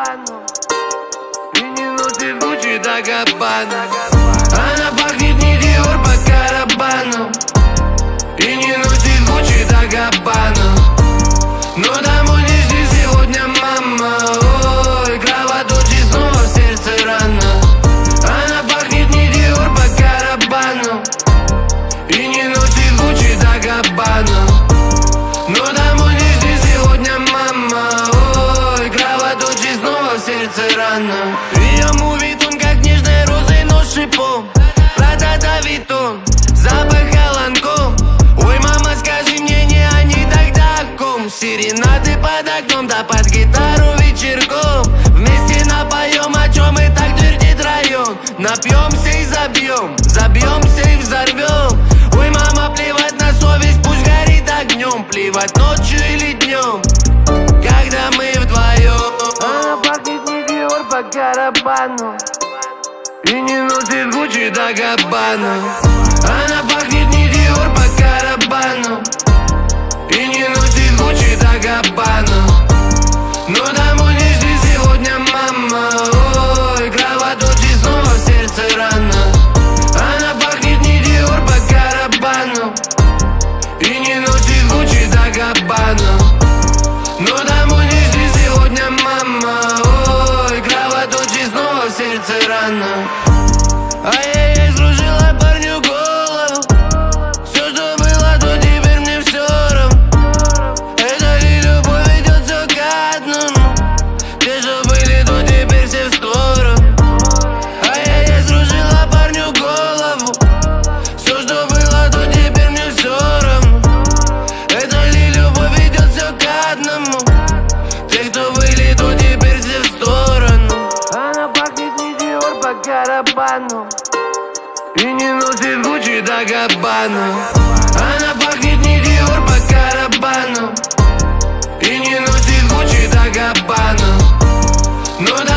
И не носит Гуччи да Габбана. Она пахнет не Диор по Карабану. И не носит Гуччи да Габбана. Но домой несет сегодня мама. Ой, кровоточит снова в сердце рана. Она пахнет не Диор по Карабану. И не носит Гуччи да Габбана. Но домой несет сегодня мама. Ой, кровоточит снова в сердце рана. Ее муви тон, как нежной розой, но с шипом. Прада Витон, запах Ланком. Ой, мама, скажи мне, не они тогда о ком? Серенады под окном, да под гитару вечерком. Вместе напоем, о чем и так твердит район. Напьемся и забьем, забьемся и взорвем. Ой, мама, плевать на совесть, пусть горит огнем. Плевать ночью или днем, когда мы вдвоем. Она пахнет не Диор по Карабану. И не носит Гуччи да Габбана. Она пахнет не Диор по Карабану. И не носит Гуччи да Габбана. Но домой несет сегодня мама. Ой, кровоточит снова в сердце рана. Она пахнет не Диор по Карабану. И не носит Гуччи да Габбана. Но домой несет сегодня мама. Ой, кровоточит снова в сердце рана. Ай-яй-яй, скружила парню голову. Все, что было, то теперь мне все равно. Это ли любовь ведет все к одному? Те, что были, то теперь все в сторону. Ай-яй-яй, скружила парню голову. Все, что было, то теперь мне все равно. Это ли любовь ведет все к одному? Те, кто были, то теперь все в сторону. Она пахнет не Диор по Карабану. И не носит Гуччи да Габбана. Она пахнет не Диор по Карабану. И не носит Гуччи да Габбана. Но